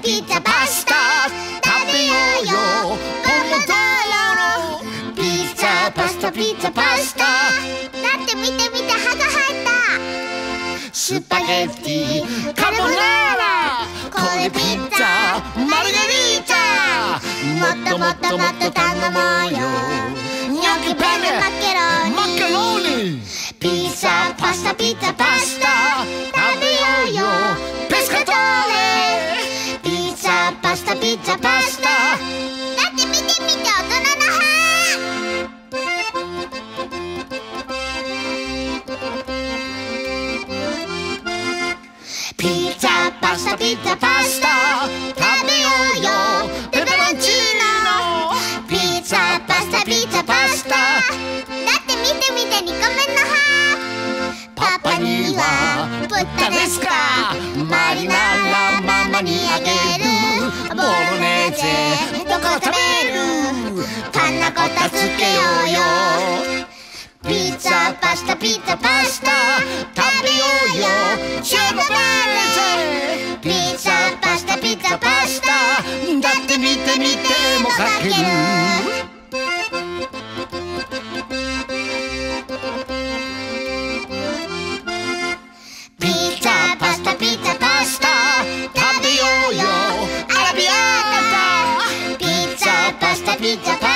ピッツァパスタ食べようよポモドーロピッツァパスタピッツァパスタだって見て見て歯が生えたスパゲッティカルボナーラこれピッツァマルガリータもっともっともっと頼もうよニョッキペネマカロニピッツァパスタピッツァパスタ食べようよペスカトーレピッツァパスタピッツァパスタだって見て見て大人の歯ピッツァパスタピッツァパスタ食べようよペペロンチーノピッツァパスタピッツァパスタだって見て見て2個目の歯パパにはプッタですかマリナラママにあげるボロネーゼどこ食べるパンナコッタつけようよピッツァパスタピッツァパスタ食べようよチェボベレゼピッツァパスタピッツァパスタだって見て見てもかけるピッツァパスタピッツァパスタ食べようよアラビアータピッツァパスタピッツァパスタ